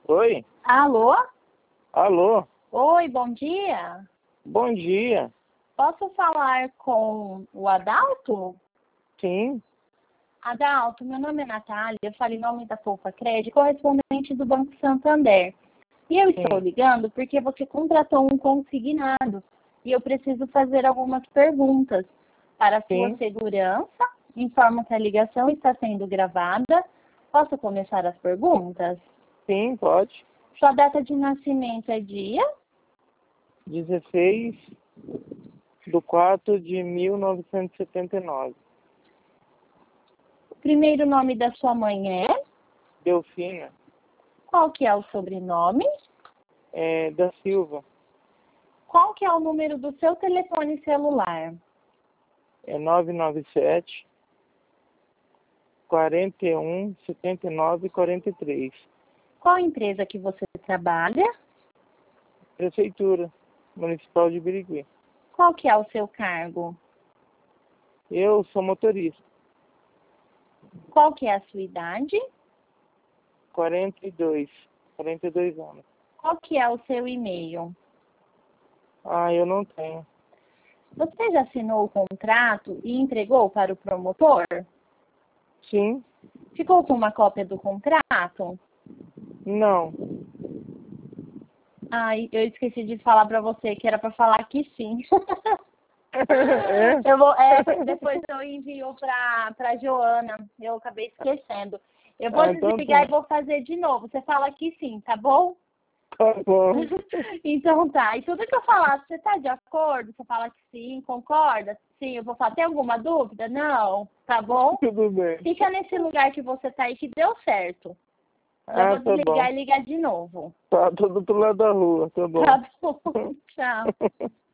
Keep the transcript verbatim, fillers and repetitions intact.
Oi? Alô? Alô? Oi, bom dia. Bom dia. Posso falar com o Adalto? Sim. Adalto, meu nome é Natália, eu falo em nome da Poupa Crédito, correspondente do Banco Santander. E eu estou Sim. ligando porque você contratou um consignado e eu preciso fazer algumas perguntas. Para sua Sim. segurança, informo que a ligação está sendo gravada. Posso começar as perguntas? Sim, pode. Sua data de nascimento é dia? dezesseis de quatro de mil novecentos e setenta e nove. O primeiro nome da sua mãe é? Delfina. Qual que é o sobrenome? É, da Silva. Qual que é o número do seu telefone celular? É nove nove sete, quarenta e um, setenta e nove, quarenta e três. Qual empresa que você trabalha? Prefeitura Municipal de Birigui. Qual que é o seu cargo? Eu sou motorista. Qual que é a sua idade? quarenta e dois. quarenta e dois anos. Qual que é o seu e-mail? Ah, eu não tenho. Você já assinou o contrato e entregou para o promotor? Sim? Ficou com uma cópia do contrato? Não. Ai, eu esqueci de falar para você que era para falar que sim. É? Eu vou, é, depois eu envio para para Joana. Eu acabei esquecendo. Eu vou Ah, então desligar tá. e vou fazer de novo. Você fala que sim, tá bom? Tá bom. Então tá. E tudo que eu falar, você tá de acordo? Você fala que sim, concorda? Sim, eu vou falar. Tem alguma dúvida? Não? Tá bom? Tudo bem. Fica nesse lugar que você tá aí que deu certo. Já Ah, vou tá bom. desligar e ligar de novo. Tá, tô do outro lado da rua, tá bom. Tá bom. Tchau.